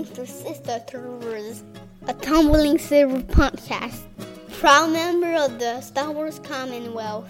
to Sister Troopers, a Tumbling Silver podcast, proud member of the Star Wars Commonwealth.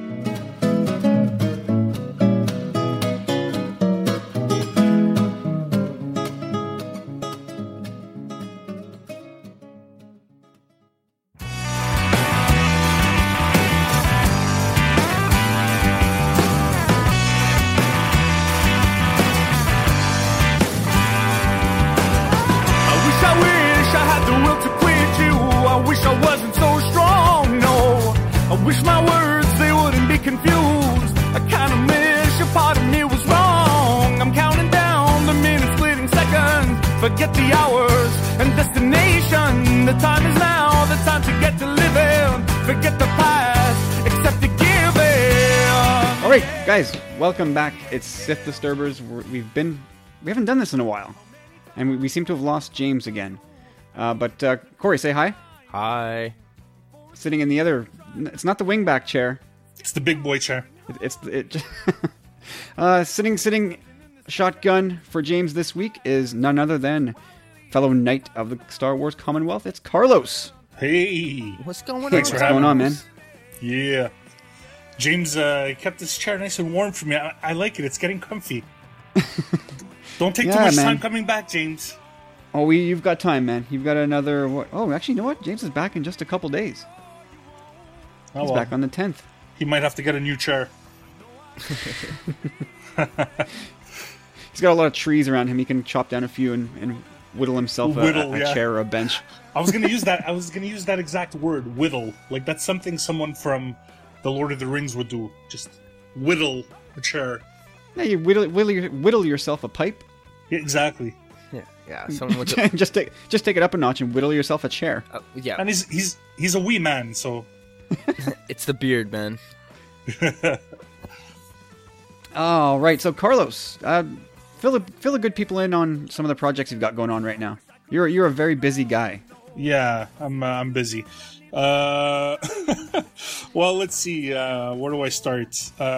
Wish my words, they wouldn't be confused. I kinda miss your part of me was wrong. I'm counting down the minutes, splitting seconds. Forget the hours and destination. The time is now, the time to get to living. Forget the past, accept the giving. Alright, guys, welcome back. It's Sith Disturbers. We haven't done this in a while. And we seem to have lost James again. But Corey, say hi. Hi. Sitting in the other... It's not the wingback chair. It's the big boy chair. Sitting shotgun for James this week is none other than fellow knight of the Star Wars Commonwealth. It's Carlos. Hey. What's going on? Thanks for having What's going on, man? Yeah. James kept this chair nice and warm for me. I like it. It's getting comfy. Don't take too much time coming back, James. Oh, you've got time, man. You've got another... What? Oh, actually, you know what? James is back in just a couple days. He's back on the 10th. He might have to get a new chair. He's got a lot of trees around him. He can chop down a few and whittle himself a chair or a bench. I was gonna use that exact word, whittle. Like that's something someone from The Lord of the Rings would do. Just whittle a chair. Yeah, you whittle yourself a pipe. Yeah, exactly. Yeah. Someone with just take it up a notch and whittle yourself a chair. yeah. And he's a wee man, so. It's the beard, man. All right, so Carlos, fill the good people in on some of the projects you've got going on right now. You're a very busy guy. Yeah, I'm busy. Well, let's see. Where do I start?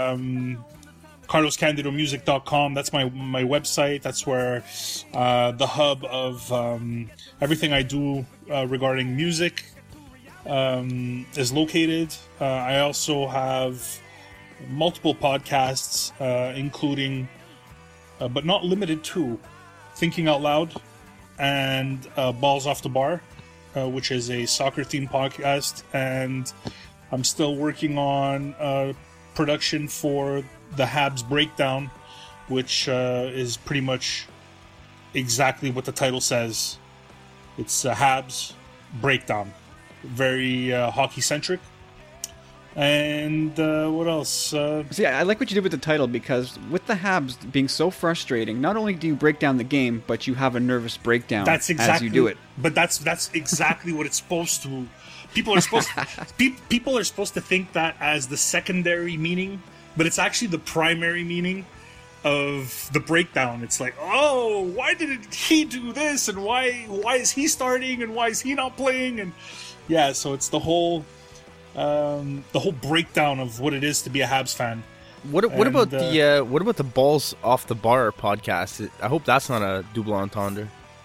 CarlosCandidoMusic.com. That's my website. That's where the hub of everything I do regarding music is located. I also have multiple podcasts, including, but not limited to, Thinking Out Loud and Balls Off the Bar, which is a soccer-themed podcast. And I'm still working on production for the Habs Breakdown, which is pretty much exactly what the title says. It's Habs Breakdown. Very hockey-centric. And what else? See, I like what you did with the title, because with the Habs being so frustrating, not only do you break down the game, but you have a nervous breakdown as you do it. But that's exactly what it's supposed to. People are supposed to think that as the secondary meaning, but it's actually the primary meaning of the breakdown. It's like, oh, why did he do this, and why is he starting, and why is he not playing, and yeah, so it's the whole breakdown of what it is to be a Habs fan. What about the Balls Off the Bar podcast? I hope that's not a double entendre.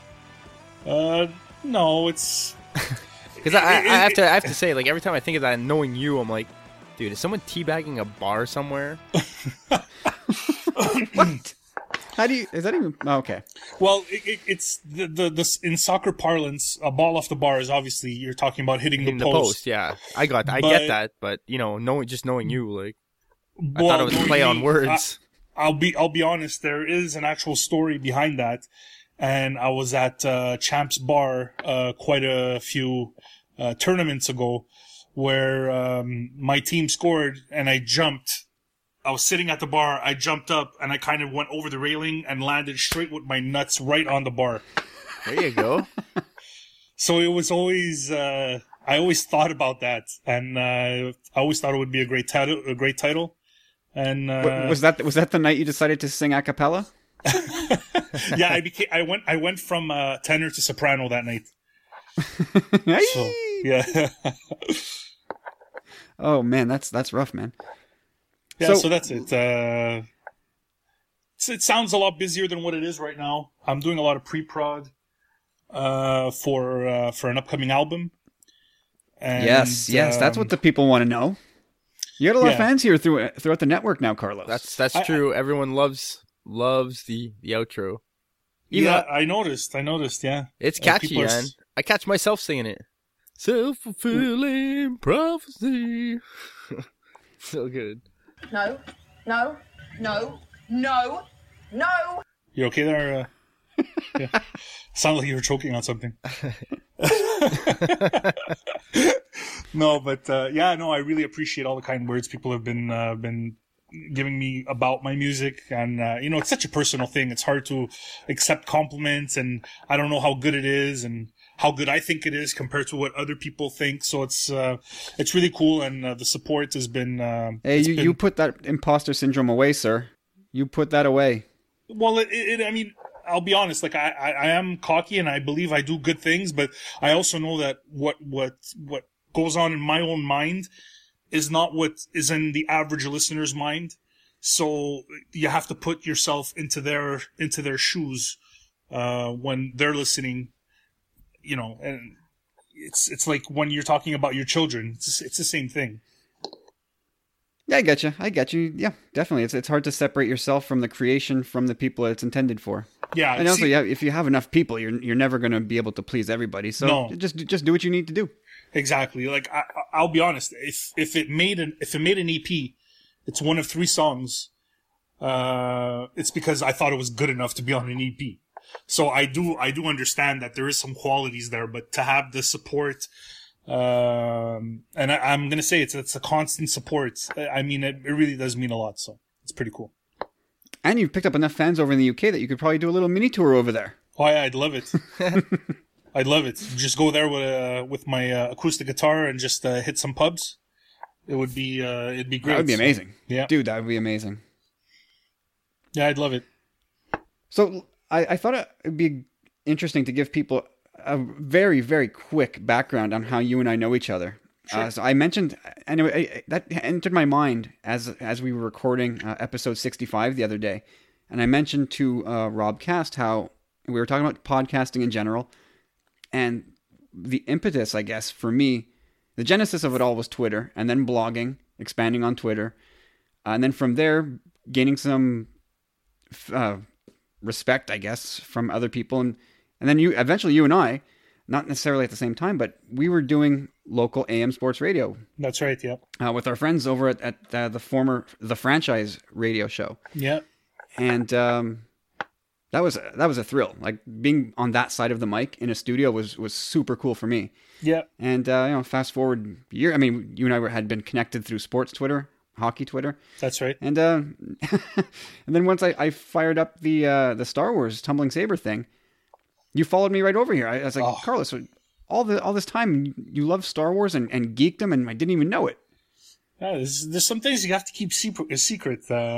No, it's because I have to say, like, every time I think of that, knowing you, I'm like, dude, is someone teabagging a bar somewhere? What? How do you? Is that even? Oh, okay. Well, it's the in soccer parlance, a ball off the bar is obviously you're talking about hitting the post. Yeah, I get that, but knowing you, like, I thought it was a play on words. I'll be honest. There is an actual story behind that, and I was at Champs Bar quite a few tournaments ago, where my team scored and I jumped. I was sitting at the bar, I jumped up, and I kind of went over the railing and landed straight with my nuts right on the bar. There you go. So it was always, I always thought about that, and I always thought it would be a great title. And was that the night you decided to sing a cappella? Yeah, I went from tenor to soprano that night. So, yeah. Oh man, that's rough, man. Yeah, so that's it. It sounds a lot busier than what it is right now. I'm doing a lot of pre-prod. for an upcoming album. And, yes, that's what the people want to know. You got a lot of fans here throughout the network now, Carlos. That's true. Everyone loves the outro. I noticed. Yeah, it's catchy, man. I catch myself singing it. Self-fulfilling prophecy. So good. No. You okay there? Yeah. Sounded like you were choking on something. No, but I really appreciate all the kind words people have been giving me about my music, and it's such a personal thing. It's hard to accept compliments, and I don't know how good it is and how good I think it is compared to what other people think. So it's really cool, and the support has been. You put that imposter syndrome away, sir. You put that away. Well, I mean, I'll be honest. Like I am cocky, and I believe I do good things, but I also know that what goes on in my own mind is not what is in the average listener's mind. So you have to put yourself into their shoes when they're listening. And it's like when you're talking about your children. It's the same thing. Yeah, I get you. Yeah, definitely. It's hard to separate yourself from the creation, from the people it's intended for. Yeah, and also, if you have enough people, you're never going to be able to please everybody. So just do what you need to do. Exactly. Like I'll be honest. If it made an EP, it's one of 3 songs. It's because I thought it was good enough to be on an EP. So I do understand that there is some qualities there, but to have the support. And I'm gonna say it's a constant support. I mean, it really does mean a lot. So it's pretty cool. And you've picked up enough fans over in the UK that you could probably do a little mini tour over there. Oh yeah, I'd love it. I'd love it. Just go there with my acoustic guitar and just hit some pubs. It would be it'd be great. That would be amazing. Yeah, dude, that would be amazing. Yeah, I'd love it. So I thought it would be interesting to give people a very, very quick background on how you and I know each other. Sure. So I mentioned, anyway, that entered my mind as we were recording episode 65 the other day. And I mentioned to Rob Cast how we were talking about podcasting in general. And the impetus, I guess, for me, the genesis of it all was Twitter, and then blogging, expanding on Twitter. And then from there, gaining some respect, I guess, from other people. And then eventually you and I, not necessarily at the same time, but we were doing local AM sports radio. That's right, yeah. With our friends over at the franchise radio show. Yeah. And that was a thrill. Like being on that side of the mic in a studio was super cool for me. Yeah. And fast forward a year. I mean, you and I had been connected through sports Twitter, hockey Twitter. That's right. And and then once I fired up the Star Wars Tumbling Saber thing, you followed me right over here. I was like, Carlos, all this time you love Star Wars and geekdom, and I didn't even know it. Yeah, there's some things you have to keep a secret.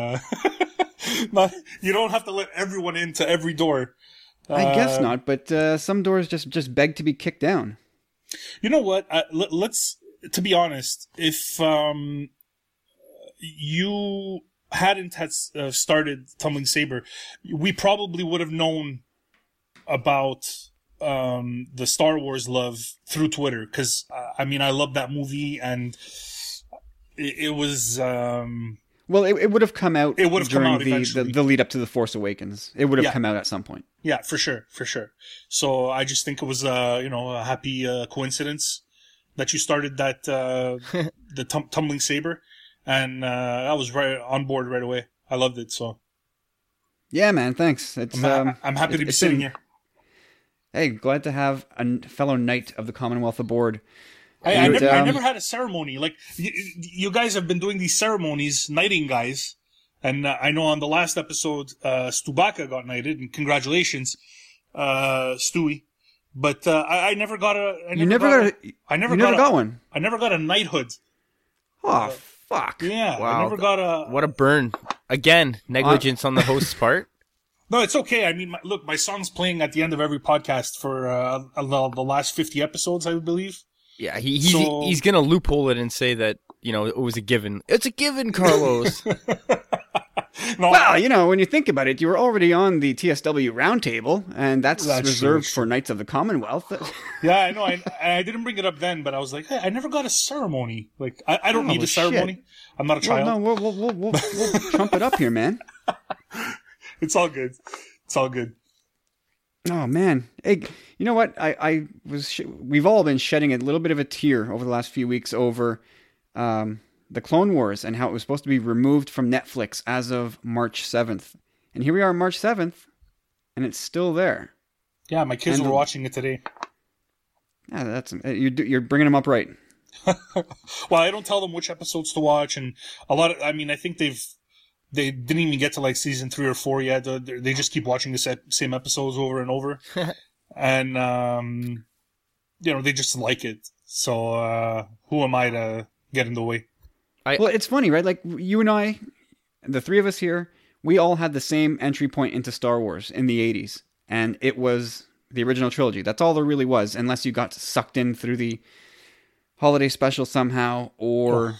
You don't have to let everyone into every door. I guess not, but some doors just beg to be kicked down. You know what? Let's, to be honest, if you hadn't started Tumbling Saber, we probably would have known about the Star Wars love through Twitter, because I love that movie, and it was well, it would have come out. It would have come out eventually. The lead up to The Force Awakens. It would have come out at some point. Yeah, for sure. So I just think it was a happy coincidence that you started that the Tumbling Saber, and I was right on board right away. I loved it. So yeah, man, thanks. I'm happy to be sitting here. Hey, glad to have a fellow knight of the Commonwealth aboard. I never had a ceremony. Like, you guys have been doing these ceremonies, knighting guys. And I know on the last episode, Stubaka got knighted, and congratulations, Stewie. But I never got a... I never got one? I never got a knighthood. Oh, fuck. Yeah, wow. I never got a... What a burn. Again, negligence on the host's part. No, it's okay. I mean, look, my song's playing at the end of every podcast for the last 50 episodes, I believe. Yeah, he's gonna loophole it and say that, it was a given. It's a given, Carlos. No, Well, when you think about it, you were already on the TSW roundtable, and that's reserved true. for Knights of the Commonwealth. yeah, I know. I didn't bring it up then, but I was like, hey, I never got a ceremony. Like, I don't need a ceremony. Shit. I'm not a child. Well, no, we'll trump it up here, man. It's all good. It's all good. Oh man, hey, you know what? We've all been shedding a little bit of a tear over the last few weeks over the Clone Wars and how it was supposed to be removed from Netflix as of March 7th, and here we are, March 7th, and it's still there. Yeah, my kids were watching it today. Yeah, that's you're bringing them up right. Well, I don't tell them which episodes to watch, and I think they didn't even get to like season 3 or 4 yet. They just keep watching the same episodes over and over, and they just like it. So who am I to get in the way? Well, it's funny, right? Like you and I, the three of us here, we all had the same entry point into Star Wars in the 80s, and it was the original trilogy. That's all there really was, unless you got sucked in through the holiday special somehow, or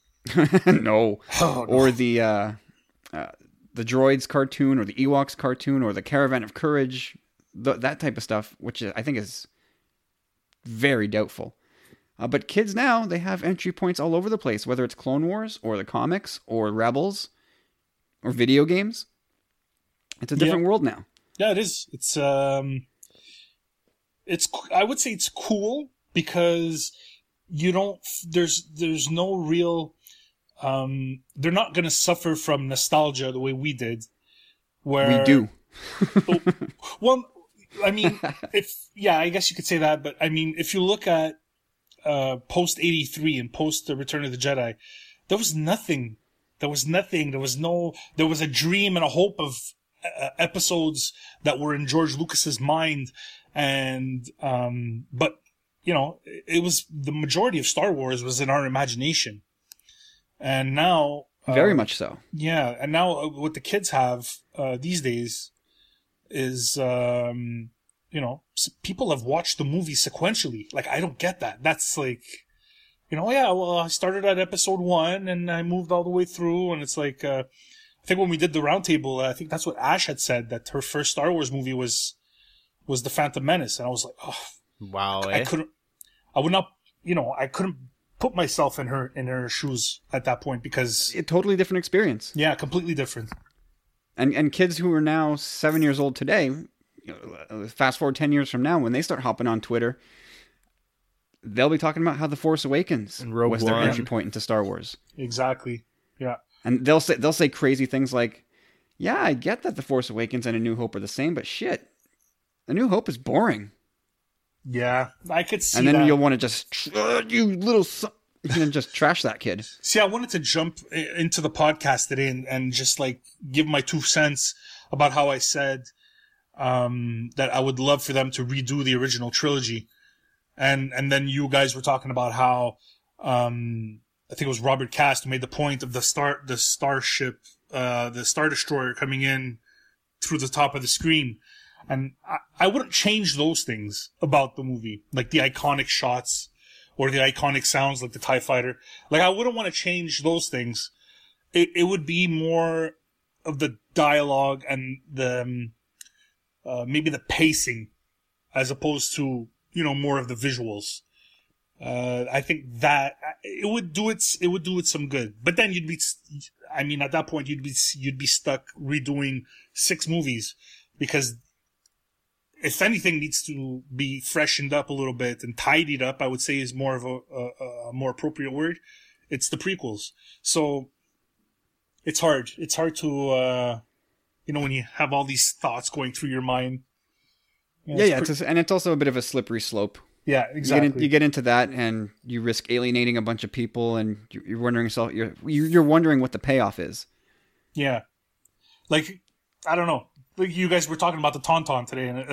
no, or the Droids cartoon, or the Ewoks cartoon, or the Caravan of Courage, that type of stuff, which I think is very doubtful. But kids now, they have entry points all over the place, whether it's Clone Wars, or the comics, or Rebels, or video games. It's a different world now. Yeah, it is. It's I would say it's cool because there's no real, they're not going to suffer from nostalgia the way we did. Where we do. Well, I mean, I guess you could say that, but I mean, if you look at post 83 and post the Return of the Jedi, there was nothing. There was a dream and a hope of episodes that were in George Lucas's mind, and but it was the majority of Star Wars was in our imagination, and now very much so. Yeah, and now what the kids have these days is people have watched the movie sequentially. Like, I don't get that. That's like, I started at episode 1 and I moved all the way through, and it's like, I think when we did the roundtable, I think that's what Ash had said, that her first Star Wars movie was The Phantom Menace, and I was like, oh, wow, I couldn't put myself in her shoes at that point, because a totally different experience. Yeah, completely different. And kids who are now 7 years old today, fast forward 10 years from now, when they start hopping on Twitter, they'll be talking about how The Force Awakens was their entry point into Star Wars. Exactly. Yeah. And they'll say crazy things like, yeah, I get that The Force Awakens and A New Hope are the same, but shit, A New Hope is boring. Yeah, I could see that. And then you'll want to just, you little and just trash that kid. See, I wanted to jump into the podcast today and just like give my 2 cents about how I said that I would love for them to redo the original trilogy. And then you guys were talking about how, I think it was Robert Cast who made the point of the starship, the Star Destroyer coming in through the top of the screen. And I wouldn't change those things about the movie, like the iconic shots or the iconic sounds like the TIE Fighter. Like, I wouldn't want to change those things. It would be more of the dialogue and the, maybe the pacing, as opposed to, more of the visuals. I think that it would do it some good. But then at that point you'd be stuck redoing 6 movies, because if anything needs to be freshened up a little bit and tidied up, I would say is more of a more appropriate word. It's the prequels. So it's hard. It's hard to, when you have all these thoughts going through your mind. And it's also a bit of a slippery slope. Yeah, exactly. You get into that, and you risk alienating a bunch of people, and you're wondering yourself, you're wondering what the payoff is. Yeah, like, I don't know. Like, you guys were talking about the Tauntaun today, and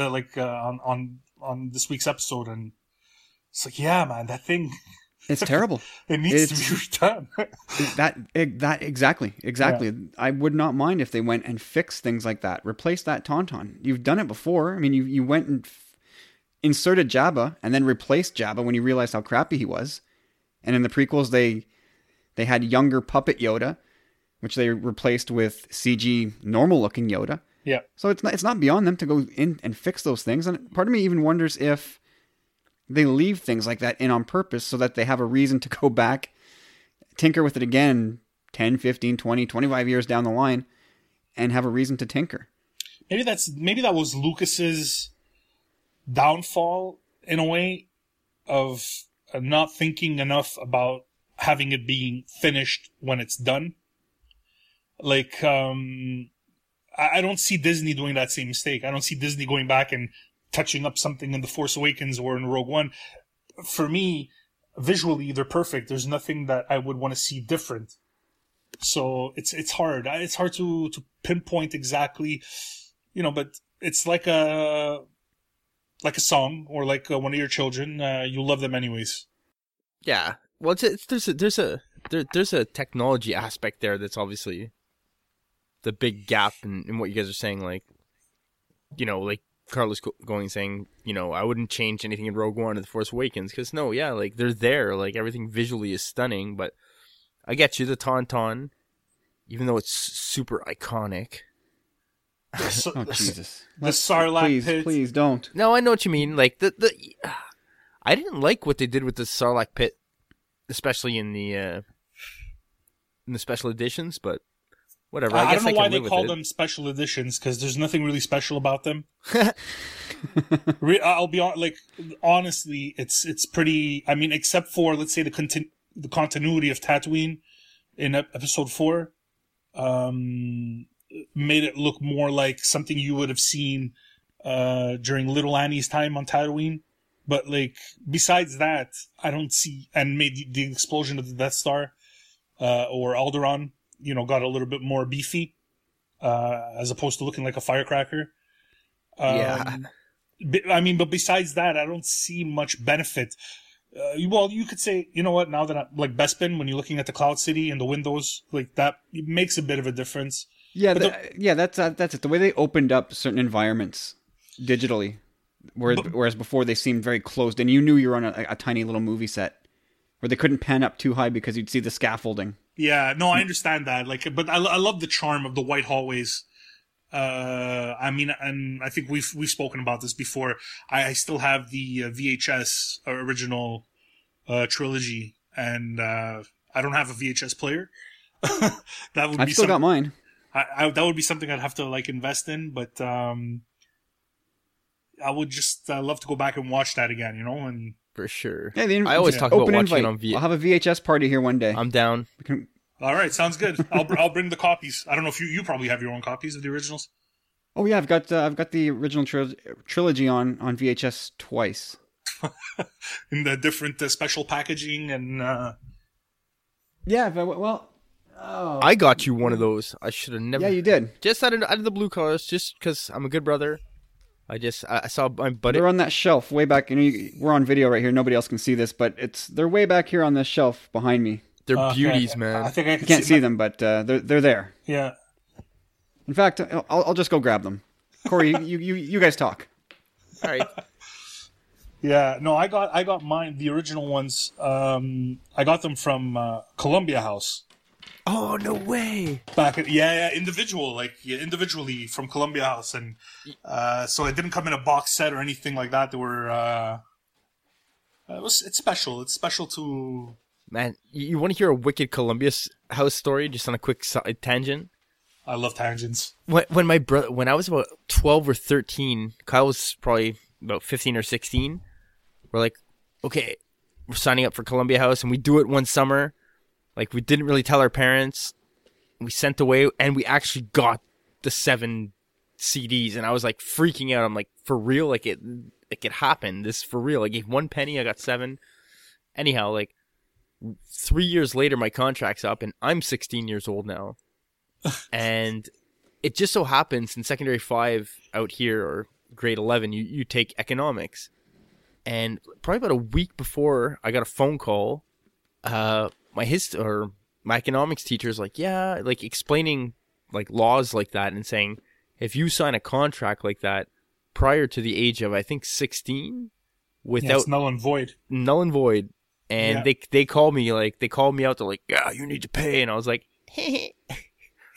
on this week's episode, and it's like, yeah, man, that thing. It's terrible. It needs to be redone. that exactly. Yeah. I would not mind if they went and fixed things like that. Replace that Tauntaun. You've done it before. I mean, you went and inserted Jabba and then replaced Jabba when you realized how crappy he was. And in the prequels, they had younger puppet Yoda. which they replaced with CG normal-looking Yoda. Yeah. So it's not beyond them to go in and fix those things. And part of me even wonders if they leave things like that in on purpose so that they have a reason to go back, tinker with it again 10, 15, 20, 25 years down the line and have a reason to tinker. Maybe that was Lucas's downfall in a way of not thinking enough about having it being finished when it's done. Like, I don't see Disney doing that same mistake. I don't see Disney going back and touching up something in The Force Awakens or in Rogue One. For me, visually, they're perfect. There's nothing that I would want to see different. So it's hard. It's hard to pinpoint exactly, but it's like a song or like one of your children. You love them anyways. Yeah. Well, there's a technology aspect there that's obviously the big gap in what you guys are saying. Like, like Carlos going saying, I wouldn't change anything in Rogue One or The Force Awakens because like they're there. Like everything visually is stunning, but I get you, the Tauntaun, even though it's super iconic. Oh Jesus! The Sarlacc pit. Please don't. No, I know what you mean. Like I didn't like what they did with the Sarlacc pit, especially in the special editions. But whatever. I guess don't know why they call them special editions because there's nothing really special about them. I'll be honestly, it's pretty. I mean, except for let's say the continuity of Tatooine in episode 4, made it look more like something you would have seen during Little Annie's time on Tatooine. But besides that, I don't see. And made the explosion of the Death Star or Alderaan, got a little bit more beefy as opposed to looking like a firecracker. Yeah. But besides that, I don't see much benefit. Well, you could say, you know what? Now that Bespin, when you're looking at the Cloud City and the windows, that it makes a bit of a difference. Yeah, that's it. The way they opened up certain environments digitally, whereas before they seemed very closed, and you knew you were on a tiny little movie set where they couldn't pan up too high because you'd see the scaffolding. Yeah, no, I understand that. But I love the charm of the white hallways. And I think we've spoken about this before. I still have the VHS original trilogy, and I don't have a VHS player. I've still got mine. That would be something I'd have to invest in, but I would just love to go back and watch that again, and for sure. Yeah, I always talk about watching it on VHS. I'll have a VHS party here one day. I'm down. All right, sounds good. I'll bring the copies. I don't know if you probably have your own copies of the originals. Oh yeah, I've got the original trilogy on VHS twice. In the different special packaging and. Yeah, but Oh. I got you one of those. I should have never. Yeah, you did. Just out of the blue colors, just because I'm a good brother. I saw my buddy. They're on that shelf way back. We're on video right here. Nobody else can see this, but they're way back here on this shelf behind me. They're beauties, man. I think I can't see them, but they're there. Yeah. In fact, I'll just go grab them. Corey, you guys talk. All right. Yeah, no, I got mine, the original ones. I got them from Columbia House. Oh, no way. Individually from Columbia House. And so it didn't come in a box set or anything like that. They were, it's special. It's special to... Man, you want to hear a wicked Columbia House story, just on a quick tangent? I love tangents. When I was about 12 or 13, Kyle was probably about 15 or 16. We're like, okay, we're signing up for Columbia House, and we do it one summer. We didn't really tell our parents. We sent away, and we actually got the 7 CDs, and I was freaking out. I'm like, for real? It happened. This is for real. I gave 1 penny, I got 7. Anyhow, 3 years later, my contract's up, and I'm 16 years old now. And it just so happens in secondary 5 out here, or grade 11, you take economics. And probably about a week before, I got a phone call. My economics teacher's explaining laws like that and saying, if you sign a contract like that prior to the age of, I think, 16, without it's null and void. Null and void. And they called me out. They're like, yeah, you need to pay. And I was like,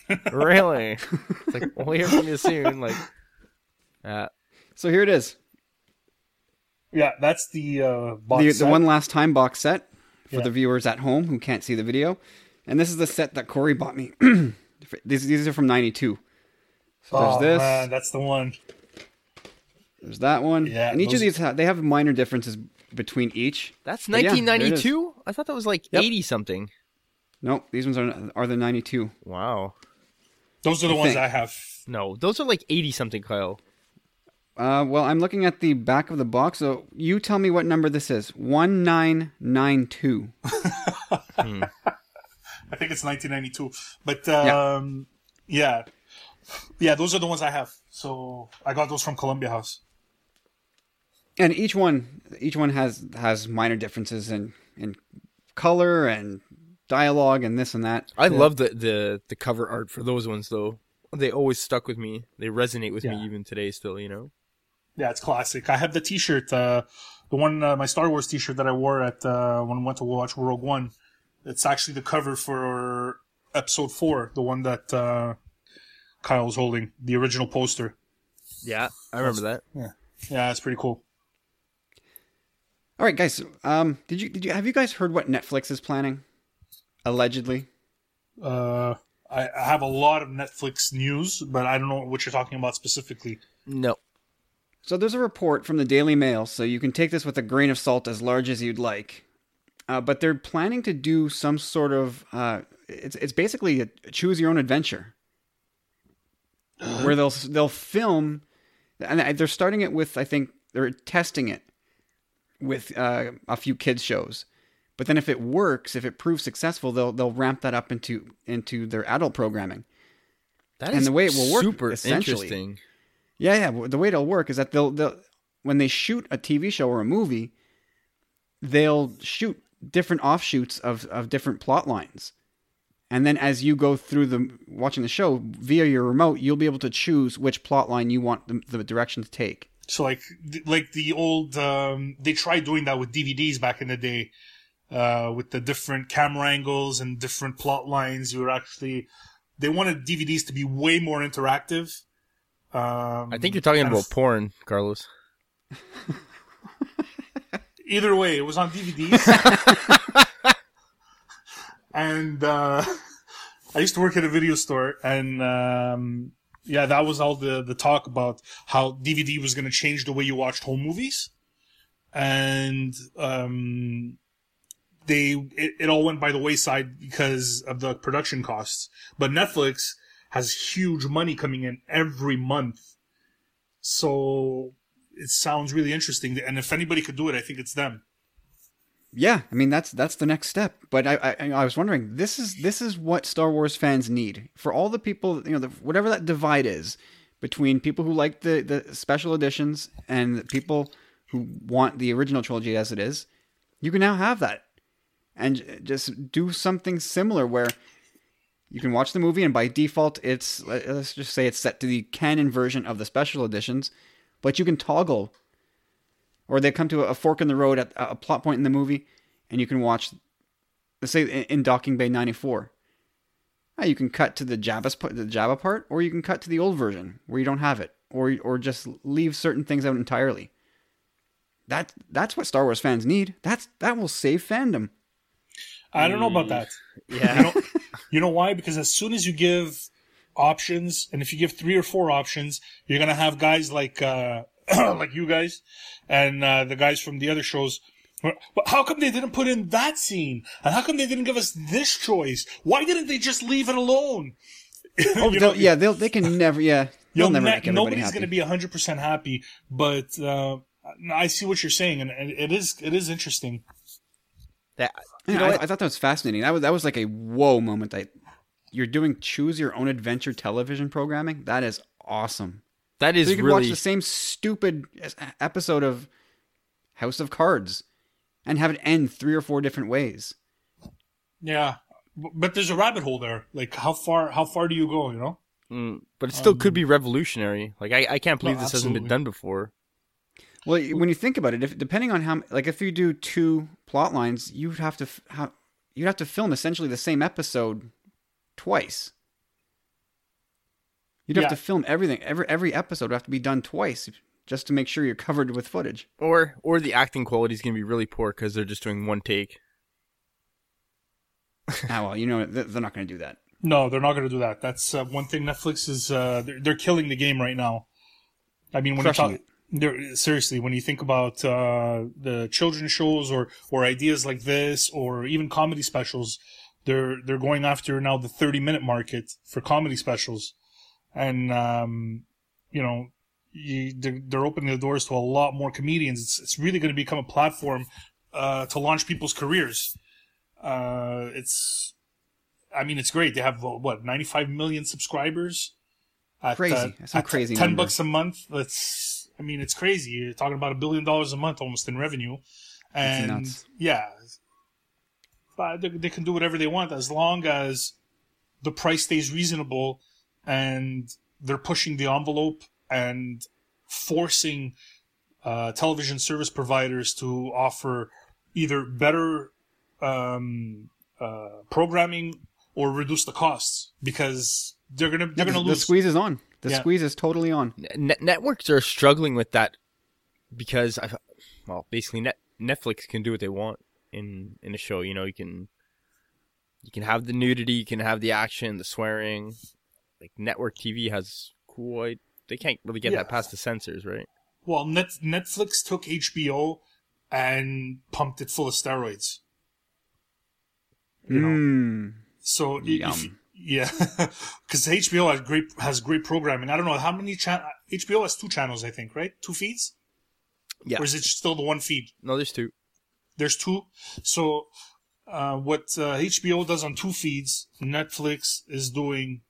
Really? It's like, we'll hear from you soon. Like, So here it is. Yeah, that's the box The One Last Time box set for Yeah. the viewers at home who can't see the video. And this is the set that Corey bought me. These are from 92. So there's this. Man, that's the one. There's that one. Yeah, and each of these, they have minor differences between each. that's But yeah, there it is. 1992? I thought that was like Yep. 80 something. Nope, these ones are the 92. Wow. Those are the ones think. I have. No, those are like 80 something, Kyle. Well, I'm looking at the back of the box, so you tell me what number this is. 1992. I think it's 1992. But Yeah. yeah, those are the ones I have. So I got those from Columbia House. And each one has minor differences in color and dialogue and this and that. I love the cover art for those ones, though. They always stuck with me. They resonate with me Yeah. even today still, you know? Yeah, it's classic. I have the T-shirt, the one, my Star Wars T-shirt that I wore at when I went to watch Rogue One. It's actually the cover for Episode 4, the one that Kyle's holding, the original poster. Yeah, I remember that. Yeah, it's pretty cool. All right, guys. Did you have you guys heard what Netflix is planning? Allegedly. I have a lot of Netflix news, but I don't know what you're talking about specifically. No. So there's a report from the Daily Mail, so you can take this with a grain of salt as large as you'd like. But they're planning to do some sort of it's basically a choose your own adventure, where they'll film, and they're starting it with, I think they're testing it with a few kids shows. But then if it works, if it proves successful, they'll ramp that up into their adult programming. That And is the way it will work, super essentially- interesting. Yeah. The way it'll work is that they'll when they shoot a TV show or a movie, they'll shoot different offshoots of different plot lines. And then as you go through watching the show via your remote, you'll be able to choose which plot line you want the direction to take. So like the old, they tried doing that with DVDs back in the day, with the different camera angles and different plot lines. They wanted DVDs to be way more interactive. I think you're talking about porn, Carlos. Either way, it was on DVDs. And I used to work at a video store, and that was all the talk about how DVD was going to change the way you watched home movies. And it all went by the wayside because of the production costs. But Netflix has huge money coming in every month. So it sounds really interesting. And if anybody could do it, I think it's them. Yeah, I mean that's the next step. But I was wondering, this is what Star Wars fans need for all the people, whatever that divide is between people who like the special editions and the people who want the original trilogy as it is. You can now have that, and just do something similar where you can watch the movie, and by default, let's just say it's set to the canon version of the special editions, but you can toggle. Or they come to a fork in the road at a plot point in the movie, and you can watch, let's say in Docking Bay 94. You can cut to the Jabba part, or you can cut to the old version where you don't have it, or just leave certain things out entirely. That's what Star Wars fans need. That will save fandom. I don't know about that. Yeah. You know why? Because as soon as you give options, and if you give 3 or 4 options, you're gonna have guys like like you guys and the guys from the other shows. But how come they didn't put in that scene? And how come they didn't give us this choice? Why didn't they just leave it alone? They can never. Yeah, they'll never make everybody nobody's happy. going to be 100% happy. But I see what you're saying, and it is interesting. That, I thought that was fascinating. That was like a whoa moment. That you're doing choose your own adventure television programming. That is awesome. that is So you can really watch the same stupid episode of House of Cards and have it end 3 or 4 different ways. Yeah, but there's a rabbit hole there. Like how far do you go? You know. but it still could be revolutionary. Like I can't believe No, this hasn't been absolutely. done before. Well, when you think about it, depending on if you do 2 plot lines, you'd have to film essentially the same episode twice. You'd have Yeah. to film everything. Every episode would have to be done twice just to make sure you're covered with footage. Or the acting quality is going to be really poor because they're just doing one take. Well, they're not going to do that. No, they're not going to do that. That's one thing Netflix is. They're killing the game right now. I mean, when you Crushing talk, seriously, when you think about the children's shows or ideas like this, or even comedy specials, they're going after now the 30-minute market for comedy specials, and they're opening the doors to a lot more comedians. It's really going to become a platform to launch people's careers. It's great. They have 95 million subscribers. At, Crazy. That's some crazy $10 number. a month. It's crazy. You're talking about $1 billion a month almost in revenue. And nuts. yeah, but they can do whatever they want as long as the price stays reasonable and they're pushing the envelope and forcing television service providers to offer either better programming or reduce the costs, because they're gonna The lose. squeeze is on. The Yeah. squeeze is totally on. Networks are struggling with that because basically Netflix can do what they want in a show. You can have the nudity, you can have the action, the swearing. Like network TV has they can't really get Yeah. that past the censors, right? Well, Netflix took HBO and pumped it full of steroids. So Yum. because HBO has great programming. I don't know how many HBO has 2 channels, I think, right? 2 feeds, Yeah. or is it still the 1 feed? No, there's 2. There's 2. So what HBO does on 2 feeds, Netflix is doing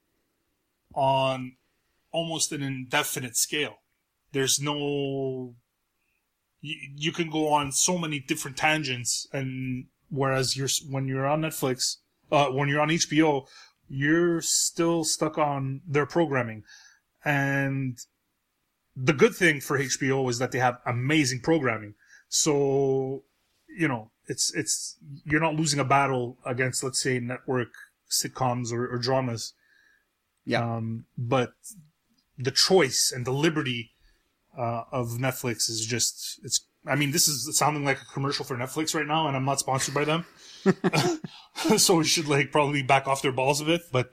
on almost an indefinite scale. There's no. You can go on so many different tangents, and whereas when you're on Netflix, when you're on HBO, you're still stuck on their programming. And the good thing for HBO is that they have amazing programming. So, it's you're not losing a battle against, let's say, network sitcoms or dramas. Yeah. But the choice and the liberty of Netflix is just, this is sounding like a commercial for Netflix right now, and I'm not sponsored by them. So we should probably back off their balls a bit. But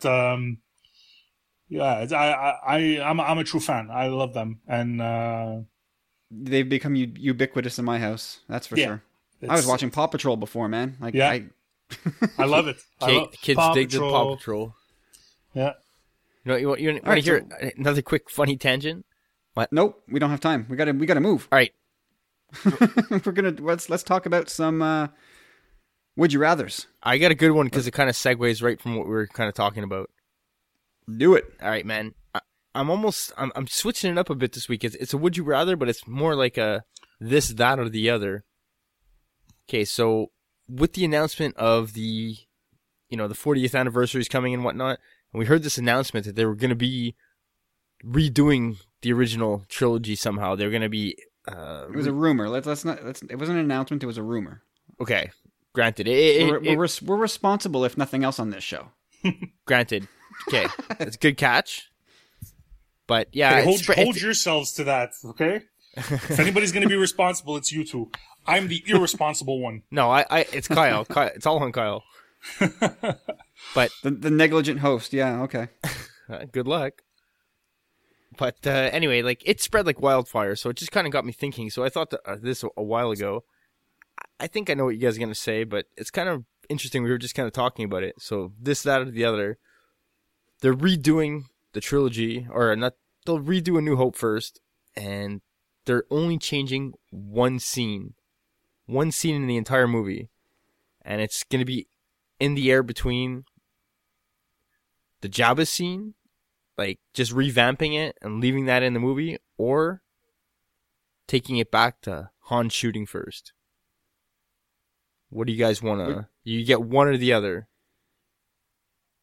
I'm a true fan. I love them, and They've become ubiquitous in my house. That's for Yeah. sure. I was watching Paw Patrol before, man. Yeah. I love it. Kids dig the Paw Patrol. Yeah. You want to right, hear another quick funny tangent? Nope, we don't have time. We gotta move. All right. Let's talk about some would you rathers. I got a good one because it kind of segues right from what we were kind of talking about. Do it. All right, man. I'm switching it up a bit this week. It's a would you rather, but it's more like a this, that, or the other. Okay, so with the announcement of the 40th anniversary is coming and whatnot, and we heard this announcement that they were going to be redoing the original trilogy somehow. They're going to be. It was a rumor. It wasn't an announcement. It was a rumor. Okay, granted. We're responsible if nothing else on this show. Granted. Okay, it's a good catch. But yeah, Hey, hold yourselves to that, okay? If anybody's going to be responsible, it's you two. I'm the irresponsible one. No, it's Kyle. It's all on Kyle. But The negligent host. Yeah. Okay. good luck. But anyway, it spread like wildfire, so it just kind of got me thinking. So I thought this a while ago. I think I know what you guys are going to say, but it's kind of interesting. We were just kind of talking about it. So this, that, or the other. They're redoing the trilogy, or not? They'll redo A New Hope first, and they're only changing one scene in the entire movie, and it's going to be in the air between the Jabba scene, just revamping it and leaving that in the movie, or taking it back to Han shooting first. What do you guys want to? You get one or the other.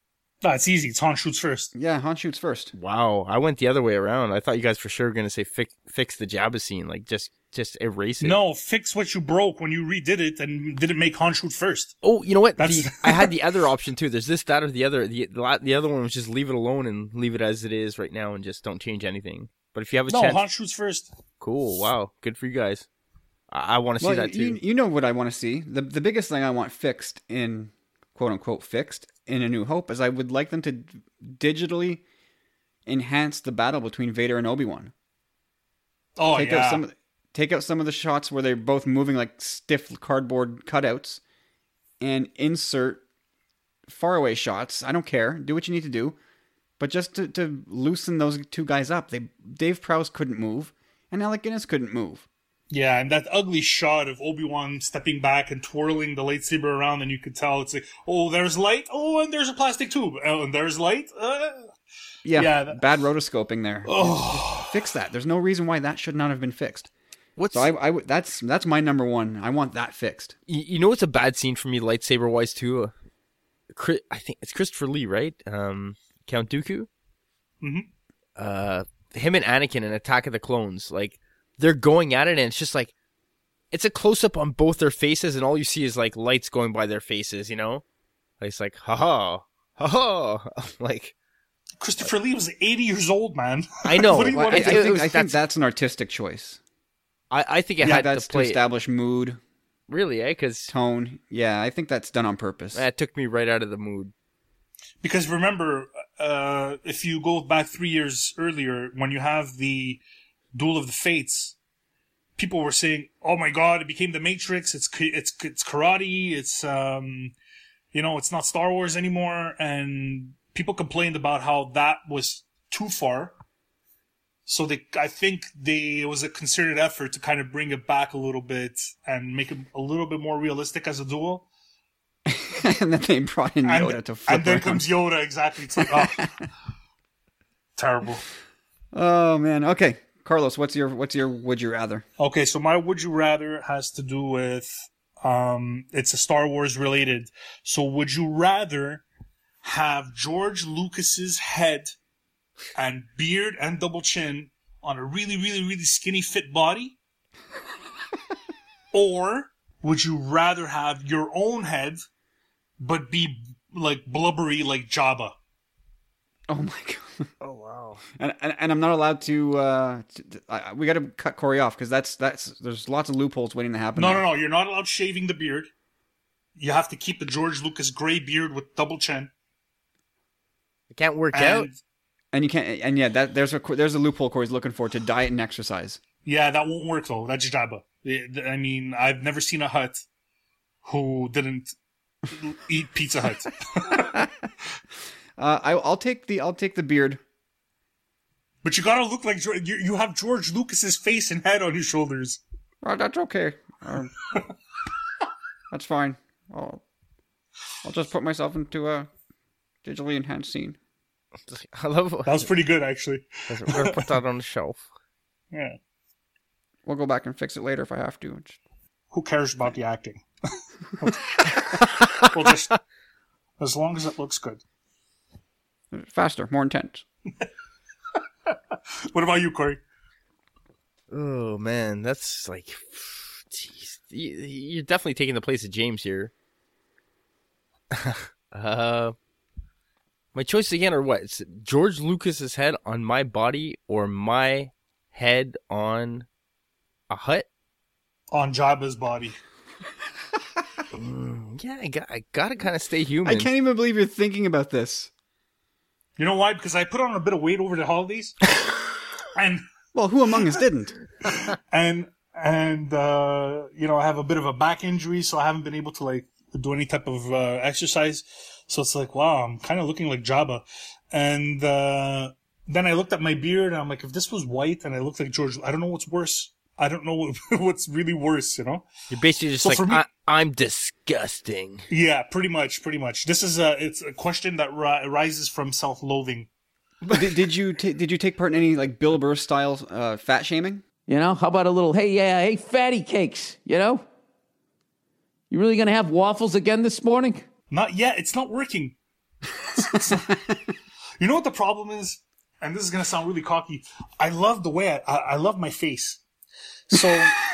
No, it's easy. It's Han shoots first. Yeah, Han shoots first. Wow, I went the other way around. I thought you guys for sure were going to say fix the Jabba scene, like just erase it. No, fix what you broke when you redid it and didn't make Han shoot first. Oh, you know what? That's- I had the other option too. There's this, that, or the other. The other one was just leave it alone and leave it as it is right now and just don't change anything. But if you have a No, chance, Han shoots first. cool. Wow, good for you guys. I want to see Well, that too. you know what I want to see. The biggest thing I want fixed in quote unquote fixed in A New Hope is I would like them to digitally enhance the battle between Vader and Obi-Wan. Oh, Take out some of the shots where they're both moving like stiff cardboard cutouts and insert faraway shots. I don't care. Do what you need to do. But just to loosen those two guys up. Dave Prowse couldn't move and Alec Guinness couldn't move. Yeah, and that ugly shot of Obi-Wan stepping back and twirling the lightsaber around, and you could tell it's like, oh, there's light. Oh, and there's a plastic tube. Oh, and there's light. Yeah, that- bad rotoscoping there. Oh, Fix that. There's no reason why that should not have been fixed. What's So that's my number one. I want that fixed. you know what's a bad scene for me lightsaber wise too? I think it's Christopher Lee, right? Count Dooku. Mhm. Him and Anakin in Attack of the Clones, like they're going at it, and it's just like it's a close up on both their faces, and all you see is like lights going by their faces. You know, like, it's like ha ha, like. Christopher Lee was 80 years old, man. I know. What do you want I to do? think that's an artistic choice. I think it Yeah, had that's to to play establish mood, really, because tone. Yeah, I think that's done on purpose. that took me right out of the mood. Because remember, if you go back 3 years earlier, when you have the Duel of the Fates, people were saying, "Oh my God, it became the Matrix. It's karate. It's it's not Star Wars anymore." And people complained about how that was too far. So I think it was a concerted effort to kind of bring it back a little bit and make it a little bit more realistic as a duel. And then they brought in Yoda to flip and then around. comes Yoda, exactly. It's like, oh, terrible. Oh man. Okay, Carlos, what's your would you rather? Okay, so my would you rather has to do with it's a Star Wars related. So would you rather have George Lucas's head and beard and double chin on a really, really, really skinny fit body? Or would you rather have your own head but be like blubbery like Jabba? Oh my god. Oh wow! And I'm not allowed to. We got to cut Corey off because that's there's lots of loopholes waiting to happen. No. You're not allowed shaving the beard. You have to keep the George Lucas gray beard with double chin. It can't work out. And you can't. And yeah, there's a loophole Corey's looking for to diet and exercise. Yeah, that won't work though. That's Jabba. I mean, I've never seen a Hutt who didn't eat Pizza Hut. I'll take the beard. But you gotta look like you have George Lucas's face and head on your shoulders. Oh, that's okay. That's fine. I'll just put myself into a digitally enhanced scene. I love That was pretty good, actually. We're gonna put that on the shelf. Yeah. We'll go back and fix it later if I have to. Who cares about the acting? Well, just as long as it looks good. Faster, more intense. What about you, Corey? Oh man, that's like, jeez, you're definitely taking the place of James here. My choices again are what? It's George Lucas's head on my body or my head on a Hutt? On Jabba's body. Yeah, I gotta kind of stay human. I can't even believe you're thinking about this. You know why? Because I put on a bit of weight over the holidays. and Well, who among us didn't? I have a bit of a back injury, so I haven't been able to like do any type of exercise. So it's like, wow, I'm kind of looking like Jabba. And then I looked at my beard, and I'm like, if this was white and I looked like George, I don't know what's worse. I don't know what's really worse, you know? You're basically just So like, for me- I'm disgusting. Yeah, pretty much. This is it's a question that rises from self-loathing. did you take part in any like Bill Burr style fat shaming? You know, how about a little, hey, fatty cakes, you know? You really gonna have waffles again this morning? Not yet. It's not working. You know what the problem is? And this is going to sound really cocky. I love the way I love my face. So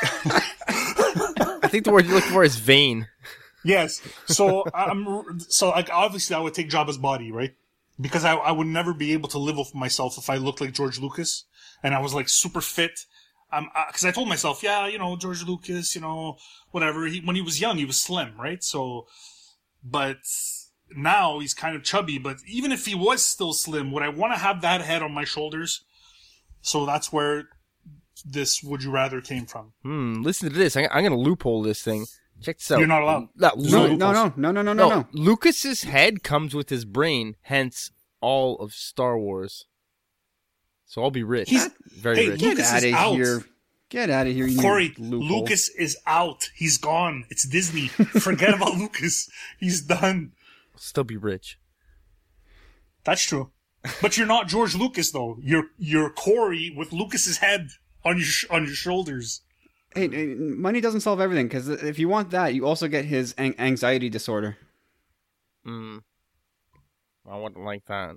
I think the word you're looking for is vain. yes. So like obviously I would take Jabba's body, right? Because I would never be able to live with myself if I looked like George Lucas and I was like super fit. Because I told myself, yeah, you know, George Lucas, you know, whatever. When he was young, he was slim, right? So, but now he's kind of chubby. But even if he was still slim, would I want to have that head on my shoulders? So that's where this "Would You Rather" came from. Listen to this. I'm going to loophole this thing. Check this out. You're not allowed. No. Lucas's head comes with his brain, hence all of Star Wars. So I'll be rich. He's very rich. Get Lucas out is of out. here. Get out of here, you Corey, loophole. Lucas is out. He's gone. It's Disney. Forget about Lucas. He's done. Still be rich. That's true. But you're not George Lucas, though. You're Corey with Lucas's head on your shoulders. Hey, money doesn't solve everything, because if you want that, you also get his anxiety disorder. I wouldn't like that.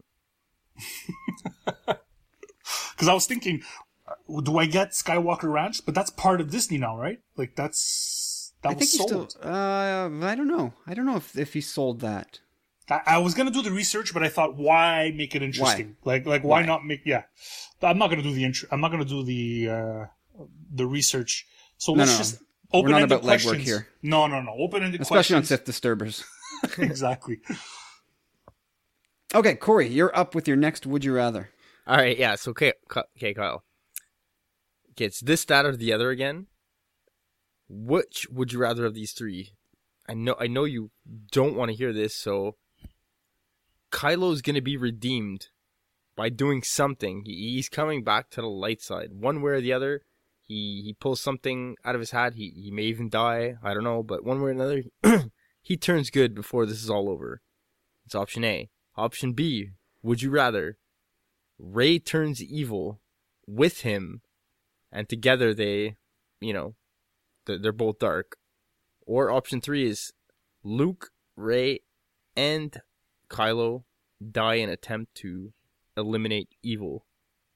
Because I was thinking, do I get Skywalker Ranch? But that's part of Disney now, right? Like that I think was he sold. still. I don't know. I don't know if he sold that. I was gonna do the research, but I thought, why make it interesting? Like why not make? Yeah, I'm not gonna do the I'm not gonna do the research. So let's just We're not open-ended about legwork questions. here. No. Open-ended Especially on questions. Sith Disturbers. Exactly. Okay, Corey, you're up with your next Would You Rather. All right, yeah. So, okay, Kyle. Okay, it's this, that, or the other again. Which would you rather of these three? I know you don't want to hear this, so Kylo's going to be redeemed by doing something. He's coming back to the light side. One way or the other, he pulls something out of his hat. He may even die. I don't know, but one way or another, he turns good before this is all over. It's option A. Option B, would you rather Rey turns evil with him, and together they, they're both dark. Or option 3 is Luke, Rey, and Kylo die in an attempt to eliminate evil.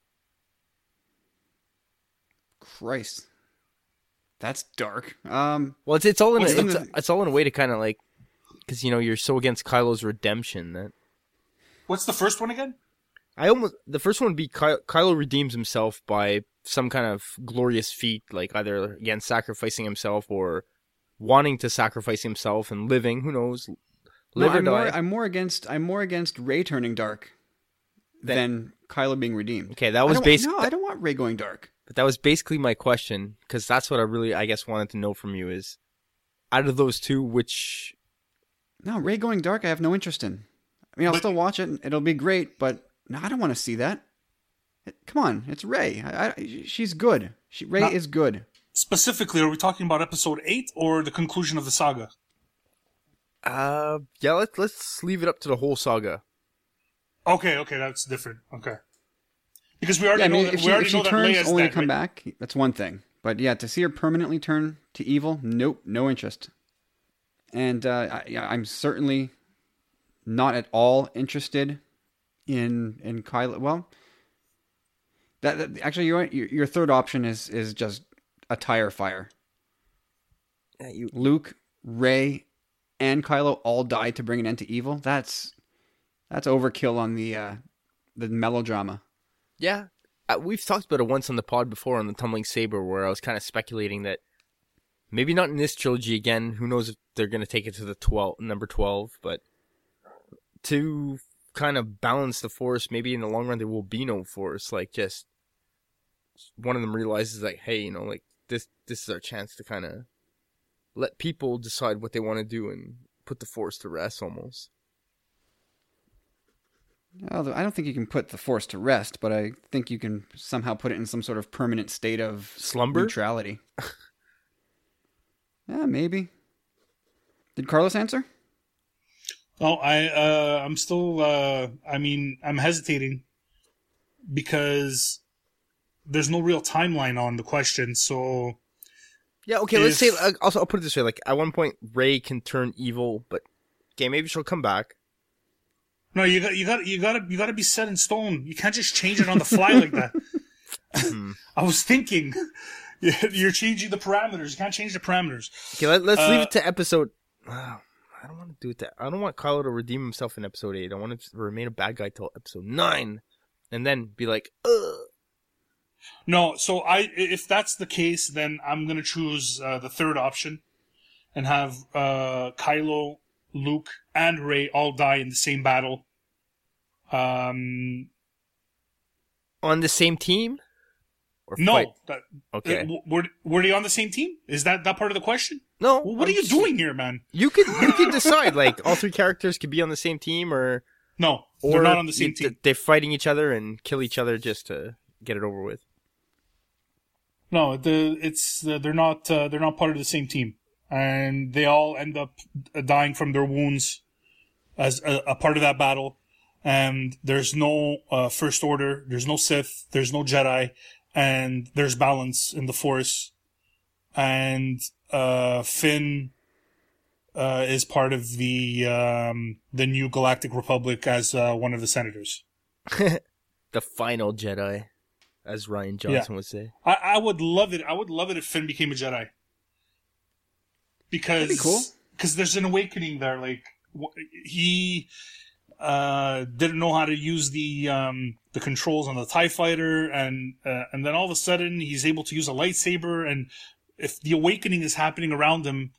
Christ, that's dark. Well, it's all in What's it's all in a way to kind of like, because you're so against Kylo's redemption that. What's the first one again? The first one would be Kylo redeems himself by some kind of glorious feat, like either again sacrificing himself or wanting to sacrifice himself and living. Who knows? Live or die. I'm more against Rey turning dark than Kylo being redeemed. Okay, that was basically. No, I don't want Rey going dark. But that was basically my question, because that's what I really, I guess, wanted to know from you is, out of those two, which. No, Rey going dark, I have no interest in. I mean, I'll still watch it. It'll be great, but no, I don't want to see that. Come on, it's Rey. She's good. Rey is good. Specifically, are we talking about episode 8 or the conclusion of the saga? Yeah, let's leave it up to the whole saga. Okay, that's different. Okay. Because we already know that, if she that turns Leia's only dead, to come right? back, that's one thing. But yeah, to see her permanently turn to evil, nope, no interest. And I'm certainly not at all interested in Kylo. Well, that actually your third option is just a tire fire. Luke, Rey, and Kylo all die to bring an end to evil. That's overkill on the melodrama. Yeah, we've talked about it once on the pod before on the Tumbling Saber, where I was kind of speculating that maybe not in this trilogy again. Who knows if they're going to take it to the number 12, but to kind of balance the Force, maybe in the long run there will be no Force. Like, just one of them realizes, like, hey, like this is our chance to kind of let people decide what they want to do and put the Force to rest, almost. Although I don't think you can put the Force to rest, but I think you can somehow put it in some sort of permanent state of slumber, neutrality. Yeah, maybe. Did Carlos answer? Oh, I'm still. I'm hesitating because there's no real timeline on the question. So yeah, okay. Let's say. Also, I'll put it this way: like at one point, Rey can turn evil, but okay, maybe she'll come back. No, you got to be set in stone. You can't just change it on the fly like that. I was thinking, you're changing the parameters. You can't change the parameters. Okay, let's leave it to episode. I don't want to do it. I don't want Kylo to redeem himself in episode 8. I want him to remain a bad guy till episode 9, and then be like, ugh. No, so if that's the case, then I'm gonna choose the third option, and have Kylo, Luke, and Rey all die in the same battle. On the same team? Or No, fight? Okay. Were they on the same team? Is that part of the question? No. Well, what are you doing here, man? You could decide. Like, all 3 characters could be on the same team, or they're not on the same team. They're fighting each other and kill each other just to get it over with. No, they're not part of the same team, and they all end up dying from their wounds as a part of that battle. And there's no First Order, there's no Sith, there's no Jedi, and there's balance in the Force. And Finn is part of the new Galactic Republic as one of the senators. The final Jedi, as Ryan Johnson would say. I would love it. I would love it if Finn became a Jedi. Because that'd be cool. Because there's an awakening there. Like he didn't know how to use the controls on the TIE fighter, and then all of a sudden he's able to use a lightsaber. And if the awakening is happening around him,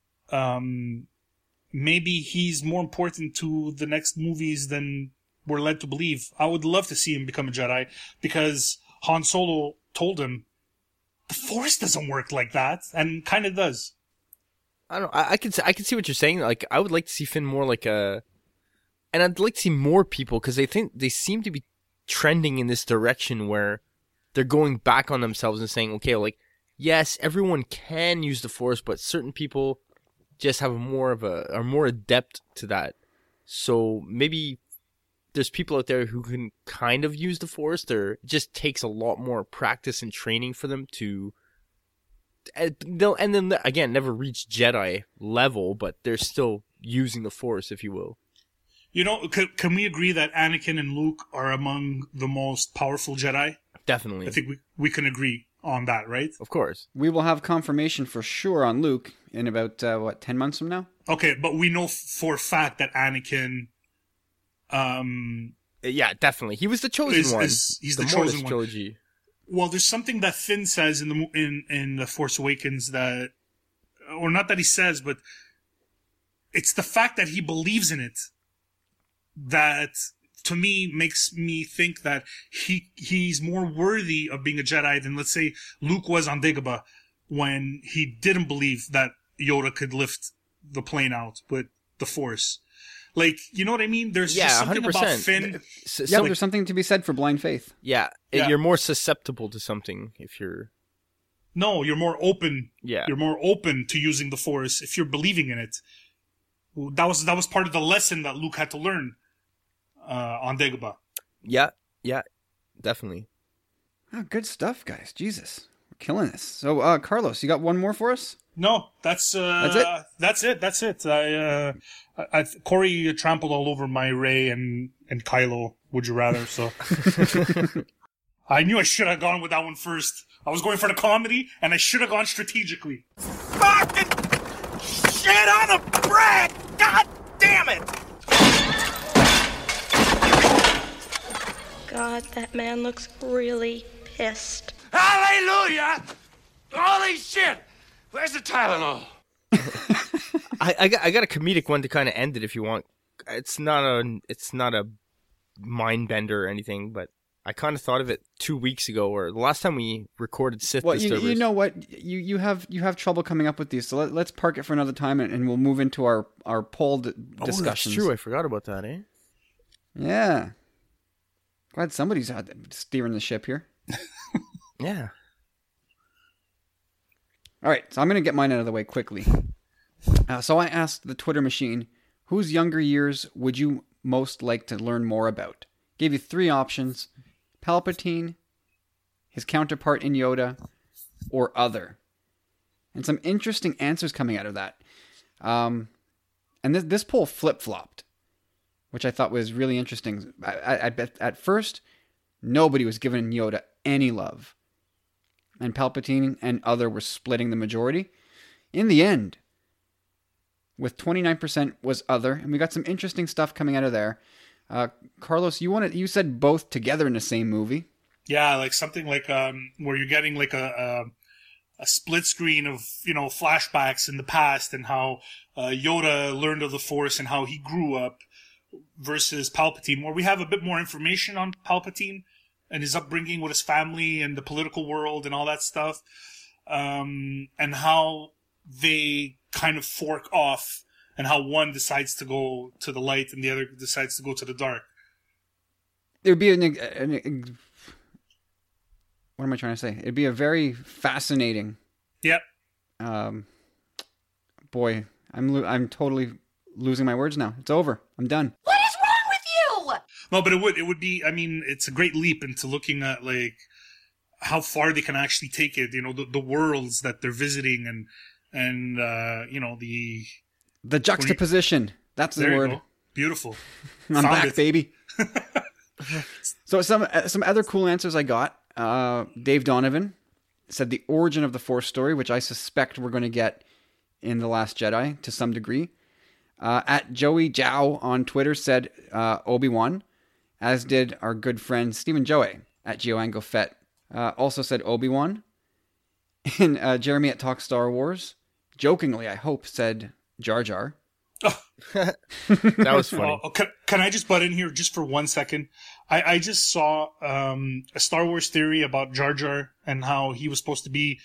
maybe he's more important to the next movies than we're led to believe. I would love to see him become a Jedi, because Han Solo told him the Force doesn't work like that, and kind of does. I don't know. I can see what you're saying. Like, I would like to see Finn more like a, and I'd like to see more people, because they seem to be trending in this direction where they're going back on themselves and saying, okay, like, yes, everyone can use the Force, but certain people just have are more adept to that. So maybe there's people out there who can kind of use the Force. It just takes a lot more practice and training for them to. They'll, and then again, never reach Jedi level, but they're still using the Force, if you will. You know, can we agree that Anakin and Luke are among the most powerful Jedi? Definitely. I think we can agree on that, right? Of course. We will have confirmation for sure on Luke in about, 10 months from now? Okay, but we know for a fact that Anakin... yeah, definitely. He was the chosen one. He's the Mortis chosen one. Trilogy. Well, there's something that Finn says in The Force Awakens that... Or not that he says, but... It's the fact that he believes in it that, to me, makes me think that he's more worthy of being a Jedi than, let's say, Luke was on Dagobah, when he didn't believe that Yoda could lift the plane out with the Force. Like, you know what I mean? There's just something 100%. about Finn. Yeah, there's something to be said for blind faith. Yeah, you're more susceptible to something if you're... No, you're more open. Yeah. You're more open to using the Force if you're believing in it. That was part of the lesson that Luke had to learn on Dagobah. Yeah, definitely. Oh, good stuff, guys. Jesus. We're killing this. So, Carlos, you got one more for us? No, that's it. That's it. Corey trampled all over my Rey and Kylo. Would you rather? So I knew I should have gone with that one first. I was going for the comedy, and I should have gone strategically. Fucking shit on a bread! God damn it! God, that man looks really pissed. Hallelujah! Holy shit! Where's the Tylenol? I got a comedic one to kind of end it if you want. It's not a mind bender or anything, but I kind of thought of it 2 weeks ago, or the last time we recorded Sith Disturbers. You know what? You have trouble coming up with these, so let's park it for another time, and we'll move into our poll discussions. Oh, that's true. I forgot about that, eh? Yeah. Glad somebody's steering the ship here. Yeah. All right, so I'm going to get mine out of the way quickly. So I asked the Twitter machine, whose younger years would you most like to learn more about? Gave you 3 options: Palpatine, his counterpart in Yoda, or other. And some interesting answers coming out of that. And this poll flip-flopped. which I thought was really interesting. I bet at first, nobody was giving Yoda any love. And Palpatine and other were splitting the majority. In the end, with 29% was other, and we got some interesting stuff coming out of there. Carlos, you said both together in the same movie. Yeah, like something like where you're getting like a split screen of, you know, flashbacks in the past and how Yoda learned of the Force and how he grew up versus Palpatine, where we have a bit more information on Palpatine and his upbringing with his family and the political world and all that stuff, and how they kind of fork off and how one decides to go to the light and the other decides to go to the dark. There'd be what am I trying to say? It'd be a very fascinating. Yep. Boy, I'm totally losing my words now. It's over. I'm done. What is wrong with you? No, but it would be, I mean, it's a great leap into looking at like how far they can actually take it, you know, the worlds that they're visiting and you know, the juxtaposition. That's the word. Go. Beautiful. I'm back, baby. So some other cool answers I got. Dave Donovan said the origin of the Force story, which I suspect we're going to get in The Last Jedi to some degree. At Joey Zhao on Twitter said Obi-Wan, as did our good friend Stephen Joey at GeoAngleFet. Also said Obi-Wan. And Jeremy at Talk Star Wars, jokingly, I hope, said Jar Jar. That was funny. Can I just butt in here just for 1 second? I just saw a Star Wars theory about Jar Jar and how he was supposed to be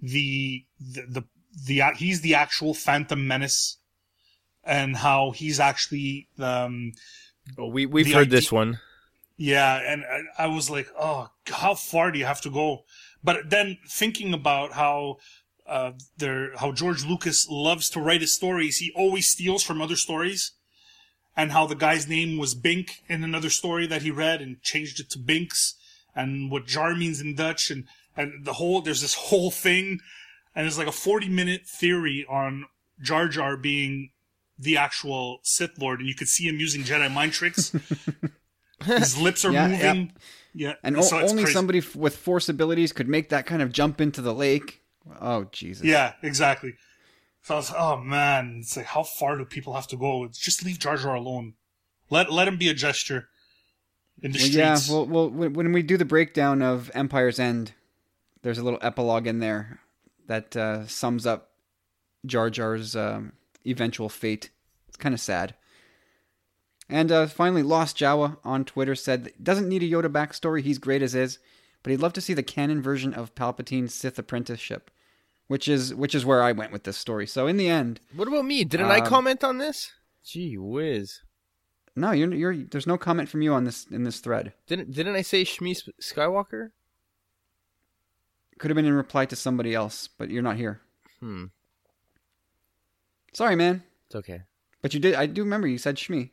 he's the actual Phantom Menace, and how he's actually we've heard this one. Yeah, and I was like, oh, how far do you have to go? But then thinking about how George Lucas loves to write his stories, he always steals from other stories, and how the guy's name was Bink in another story that he read and changed it to Binks, and what jar means in Dutch, and there's this whole thing, and there's like a 40-minute theory on Jar Jar being the actual Sith Lord, and you could see him using Jedi mind tricks. His lips are moving. Yeah, and so only somebody with Force abilities could make that kind of jump into the lake. Oh, Jesus. Yeah, exactly. So I was, oh man, it's like, how far do people have to go? Just leave Jar Jar alone. Let him be a gesture in the streets. Yeah, well, when we do the breakdown of Empire's End, there's a little epilogue in there that sums up Jar Jar's eventual fate. It's kind of sad. And finally, Lost Jawa on Twitter said, doesn't need a Yoda backstory, he's great as is, but he'd love to see the canon version of Palpatine's Sith apprenticeship, which is where I went with this story. So in the end... What about me? Didn't I comment on this? Gee whiz. No, you're there's no comment from you on this in this thread. Didn't I say Shmi Skywalker? Could have been in reply to somebody else, but you're not here. Sorry, man. It's okay. But you did. I do remember you said Shmi.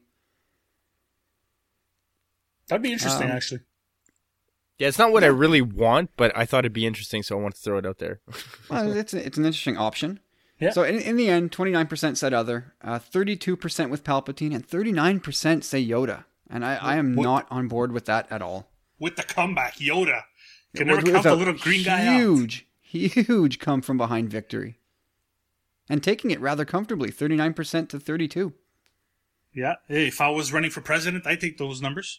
That'd be interesting, actually. Yeah, it's not what I really want, but I thought it'd be interesting, so I want to throw it out there. Well, it's an interesting option. Yeah. So in the end, 29% said other, 32% with Palpatine, and 39% say Yoda. And I am not on board with that at all. With the comeback, Yoda. Can never count the little green guy out. Huge come from behind victory. And taking it rather comfortably, 39% to 32%. Yeah. Hey, if I was running for president, I'd take those numbers.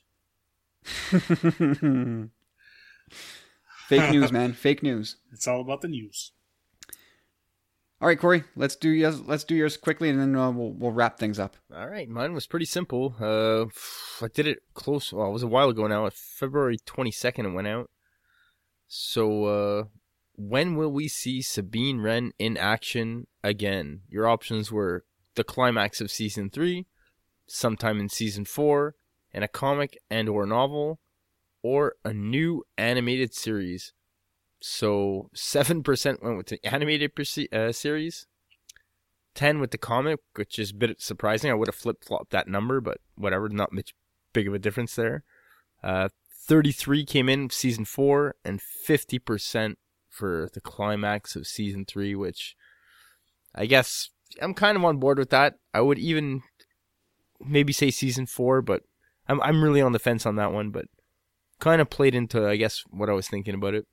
Fake news, man. Fake news. It's all about the news. All right, Corey. Let's do yours quickly, and then we'll wrap things up. All right, mine was pretty simple. I did it close. Well, it was a while ago now. February 22nd, it went out. So, when will we see Sabine Wren in action again? Your options were the climax of season 3, sometime in season 4, in a comic and or novel, or a new animated series. So 7% went with the animated series, 10 with the comic, which is a bit surprising. I would have flip-flopped that number, but whatever, not much big of a difference there. 33 came in season 4, and 50% for the climax of season 3, which I guess I'm kind of on board with that. I would even maybe say season 4, but I'm really on the fence on that one. But kind of played into, I guess, what I was thinking about it.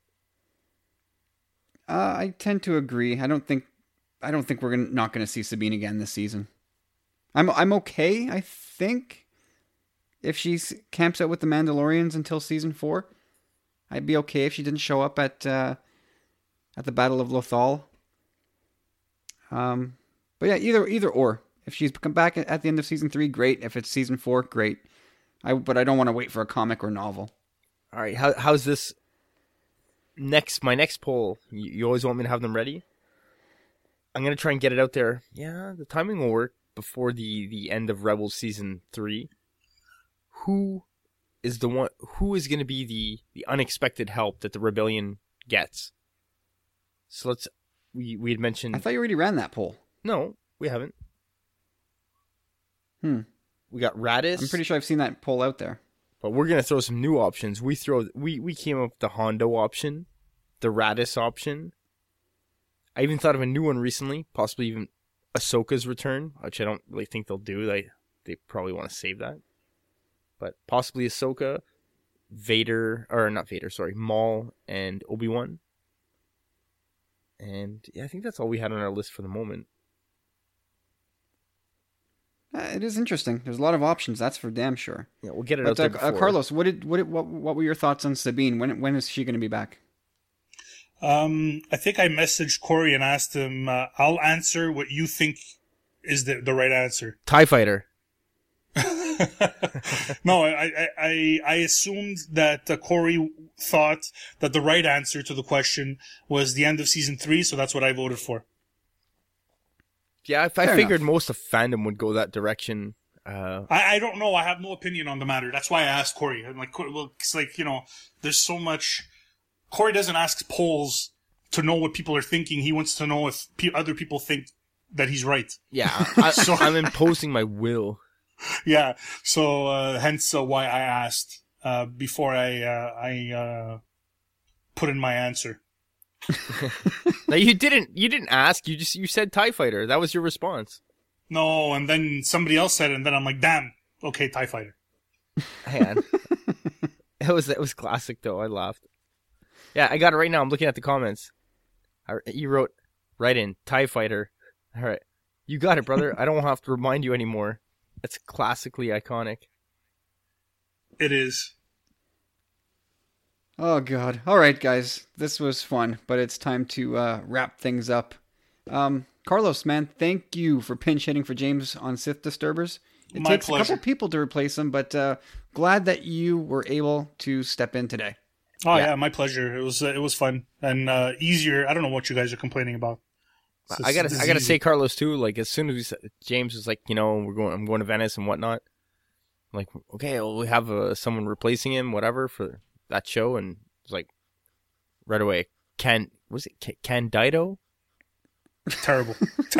I tend to agree. I don't think we're not going to see Sabine again this season. I'm okay. I think if she camps out with the Mandalorians until season 4, I'd be okay if she didn't show up at the Battle of Lothal. But yeah, either or. If she's come back at the end of season 3, great. If it's season 4, great. But I don't want to wait for a comic or novel. All right, how's this? My next poll. You always want me to have them ready. I'm gonna try and get it out there. Yeah, the timing will work before the end of Rebels season 3. Who is gonna be the unexpected help that the rebellion gets? So we had mentioned. I thought you already ran that poll. No, we haven't. We got Radis. I'm pretty sure I've seen that poll out there. But we're gonna throw some new options. We came up with the Hondo option, the Radis option. I even thought of a new one recently, possibly even Ahsoka's return, which I don't really think they'll do. They probably want to save that. But possibly Ahsoka, Maul, and Obi-Wan. And yeah, I think that's all we had on our list for the moment. It is interesting. There's a lot of options. That's for damn sure. Yeah, we'll get it out there before. Carlos, what were your thoughts on Sabine? When is she going to be back? I think I messaged Corey and asked him. I'll answer what you think is the right answer. TIE Fighter. No, I assumed that Corey thought that the right answer to the question was the end of season 3, so that's what I voted for. Yeah, I figured most of fandom would go that direction. I don't know. I have no opinion on the matter. That's why I asked Corey. I'm like, well, it's like, there's so much. Corey doesn't ask polls to know what people are thinking. He wants to know if other people think that he's right. Yeah, I'm imposing my will. Yeah, so hence why I asked before I put in my answer. No, you didn't ask. You said TIE Fighter. That was your response. No, and then somebody else said it, and then I'm like, damn, okay, TIE Fighter. Man, it was classic though. I laughed. Yeah, I got it right now. I'm looking at the comments. You wrote right in TIE Fighter. All right, you got it, brother. I don't have to remind you anymore. It's classically iconic. It is. Oh, God. All right, guys. This was fun, but it's time to wrap things up. Carlos, man, thank you for pinch hitting for James on Sith Disturbers. It takes a couple people to replace him, but glad that you were able to step in today. Oh, yeah, my pleasure. It was fun and easier. I don't know what you guys are complaining about. I gotta say, Carlos, too, like, as soon as James was like, I'm going to Venice and whatnot, I'm like, okay, well, we have someone replacing him, whatever, for that show, and it's like, right away, Candido? Terrible.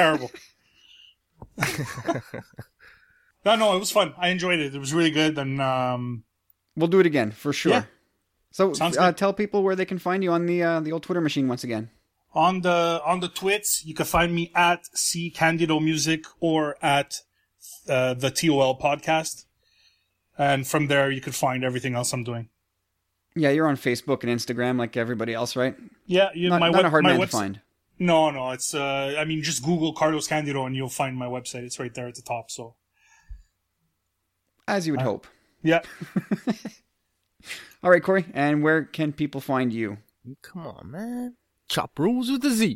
No, it was fun. I enjoyed it. It was really good, and we'll do it again, for sure. Yeah. So, tell people where they can find you on the old Twitter machine once again. On the twits, you can find me at C Candido Music or at the TOL podcast, and from there you can find everything else I'm doing. Yeah, you're on Facebook and Instagram like everybody else, right? Yeah, not a hard man to find. No, it's just Google Carlos Candido and you'll find my website. It's right there at the top. So, as you would hope. Yeah. All right, Corey, and where can people find you? Come on, man. Chop rules with a Z.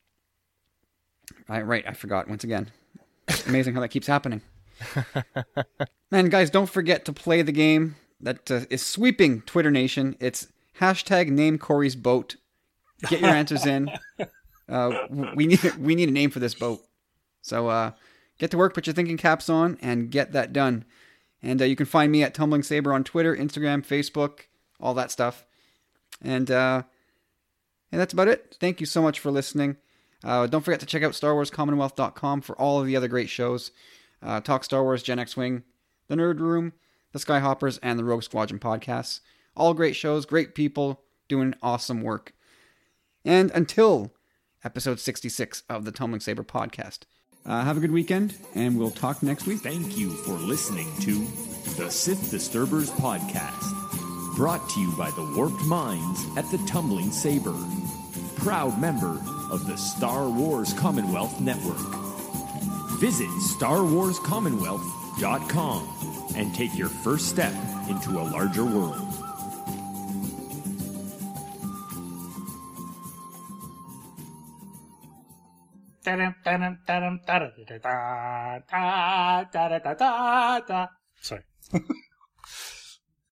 Right, I forgot once again. Amazing how that keeps happening. And guys, don't forget to play the game that is sweeping Twitter Nation. It's #NameCorey'sBoat. Get your answers in. We need a name for this boat. So get to work, put your thinking caps on, and get that done. And you can find me at Tumbling Saber on Twitter, Instagram, Facebook, all that stuff. And that's about it. Thank you so much for listening. Don't forget to check out StarWarsCommonwealth.com for all of the other great shows. Talk Star Wars, Gen X Wing, The Nerd Room, The Skyhoppers, and the Rogue Squadron podcasts. All great shows, great people doing awesome work. And until episode 66 of the Tumbling Saber podcast, Have a good weekend, and we'll talk next week. Thank you for listening to the Sith Disturbers podcast, brought to you by the Warped Minds at the Tumbling Saber, proud member of the Star Wars Commonwealth Network. Visit StarWarsCommonwealth.com and take your first step into a larger world. Sorry.